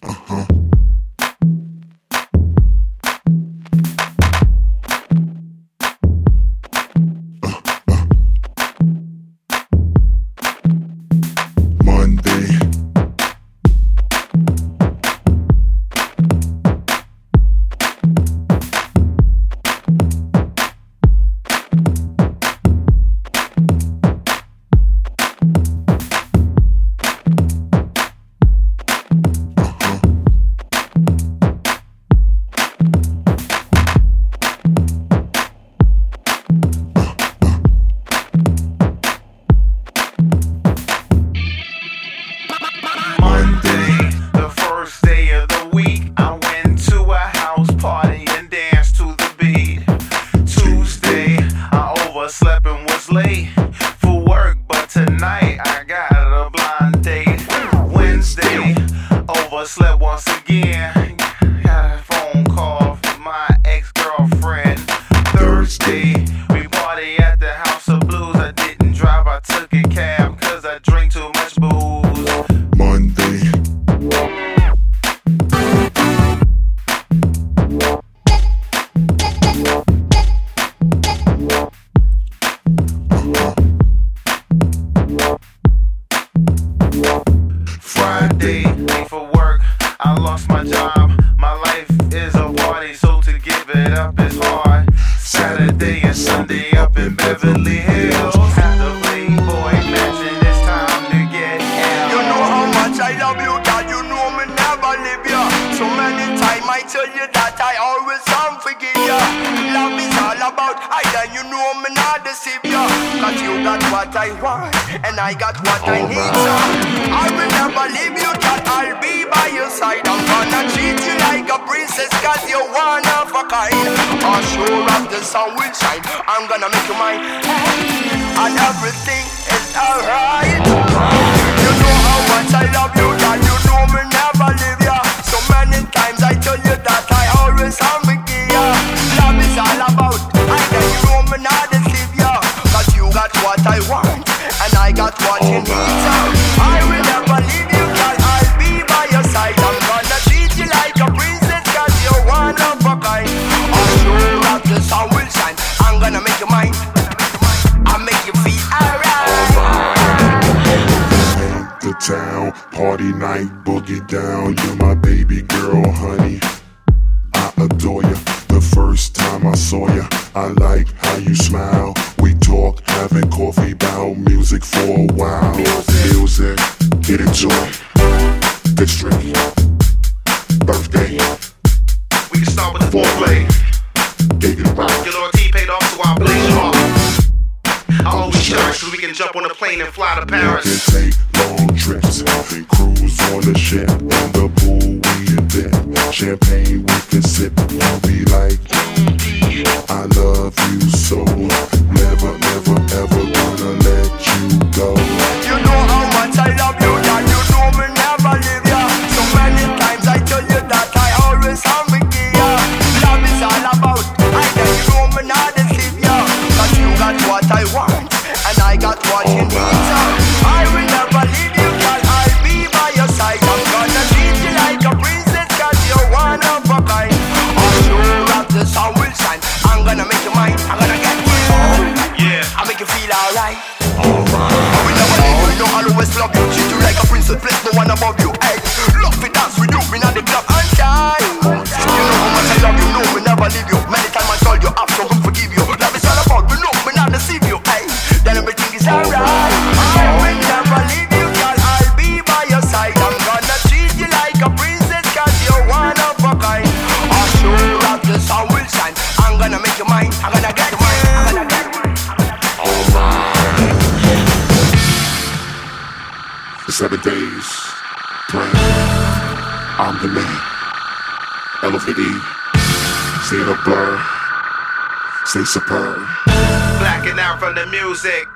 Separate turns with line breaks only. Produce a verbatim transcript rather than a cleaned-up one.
Uh-huh.
Slept once again. Got a phone call from my ex-girlfriend. Thursday, we party at the House of Blues. I didn't drive, I took a cab, cause I drink too much booze.
Monday.
Friday, late for work. I lost my job, my life is a party, so to give it up is hard. Saturday and Sunday up in Beverly Hills, at the Playboy Mansion, it's time to get hell.
You know how much I love you, God, you know me never leave you. So many times I tell you that I always am forgive you. Love is all about I, and you know me not deceive you. Cause you got what I want, and I got what I need, so I will never leave you, God, I'll be by your side. I'm gonna treat you like a princess, cause you're one of a kind. I'm sure of the sun will shine, I'm gonna make you mine, and everything is alright. You know how much I love you, God, you know me never leave you. So many times I tell you that I always am with you. Love is all about I, and you know me not deceive you. Cause you got what I want, and I got what you need, so I will never leave you, God, I'll be by your side. I'm gonna treat you like a princess, cause you're one of a kind. I'm sure of the sun will shine, I'm gonna make you mine, I'll make you feel alright.
The town, party night, boogie down. You're my baby girl, honey. I adore you. The first time I saw you, I like how you smile. We talk, having coffee, bout music for a while. Music, get into it. Get straight. Birthday.
We can start with the foreplay.
Get it right.
Your loyalty paid off, so I'll blaze you off. I always shine so we can jump on a plane and fly to Paris.
We can take long trips, cruise on the ship. In the pool we in dip, champagne we can sip. You'll be like, I love you so. Never, never, ever gonna let you go.
You know how much I love you, that you know me never leave ya. So many times I tell you that I always am with you. Love is all about I, and you know me not deceive ya. Cause you got what I want, and I got what you need, so I will never leave you, girl, I'll be by your side. I'm gonna treat you like a princess, cause you're one of a kind. I'm sure of the sun will shine, I'm gonna make you mine, I'm gonna get you.
Yeah,
I'll make you feel alright. I will never leave you, you know I'll always love you. Treat you like a princess, place no one above you. Hey, love to dance with you, me not the club and shine. You know how much I love you, know me never leave you. Many times I told you, I'm so gonna forgive you. Love is all about, we know me not deceive you. Hey, then everything is alright. I will never leave you, girl, I'll be by your side. I'm gonna treat you like a princess, cause you're one of a kind. I'm sure of the sun will shine, I'm gonna make you mine, I'm gonna get you mine, I'm gonna get you mine.
The seven days, plan. I'm the man. Elevate E. Say the blur. Stay superb.
blacking out from the music.